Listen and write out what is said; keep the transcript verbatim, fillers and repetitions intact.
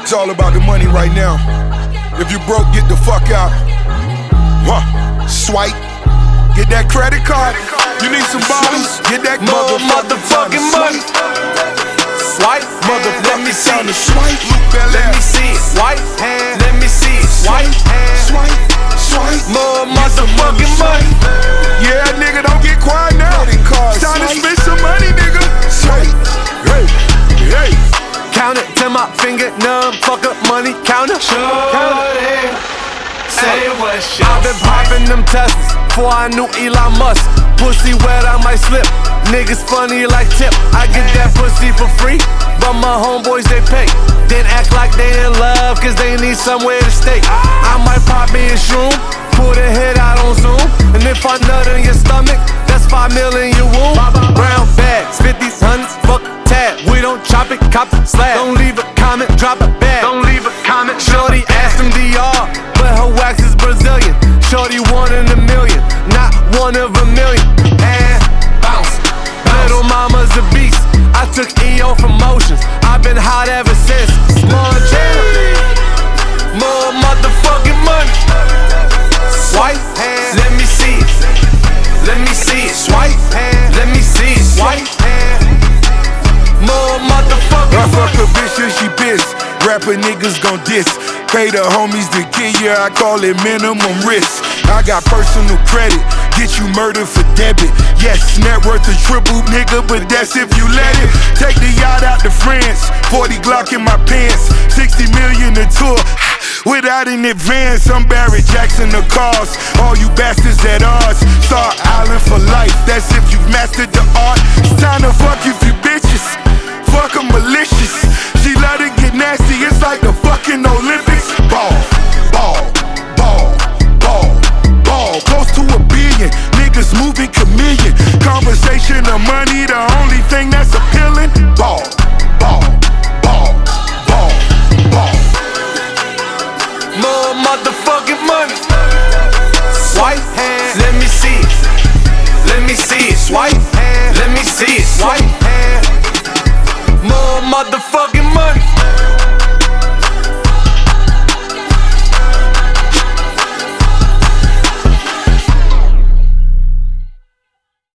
It's all about the money right now. If you broke, get the fuck out. Huh. Swipe. Get that credit card. You need some bottles. Get that more motherfucking money. Swipe. Motherfucking let me see time to it. swipe. Let me see it. Swipe. Let me see it. Swipe. Swipe. Swipe. More motherfucking money. Yeah, nigga, don't get quiet now. It's time to spend some money, nigga. Swipe. Hey. Hey. Count it till my finger numb. Fuck up money. Count it. Shorty, say what's yours. I've been popping them Teslas before I knew Elon Musk. Pussy wet, I might slip. Niggas funny like Tip. I get that pussy for free, but my homeboys they pay. Then act like they in love, cause they need somewhere to stay. I might pop me a shroom, pull the head out on Zoom. And if I nut in your stomach, that's five mil in your womb. Brown bags, fifties, hundreds, fuck tab. We don't chop it, cop the slab. Don't leave a comment, drop a bag. Don't leave a comment. Shorty asked him D R, but her wax is Brazilian. Shorty one in a million, not one of a million. And bounce, little mama's a beast. I took E O from Motions, I've been hot ever since. Montana, more motherfucking money. Swipe, let me see it. Let me see it. Swipe, let me see it. Swipe, more motherfucking I fuck money. a bitch and she pissed. Rapper niggas gon' diss. Pay the homies to kill you, I call it minimum risk. I got personal credit, get you murdered for debit. Yes, net worth a triple, nigga, but that's if you let it. Take the yacht out to France, forty Glock in my pants, sixty million a tour. Without an advance, I'm Barrett Jackson the cause. All you bastards at odds, Star Island for life. That's if you've mastered the art.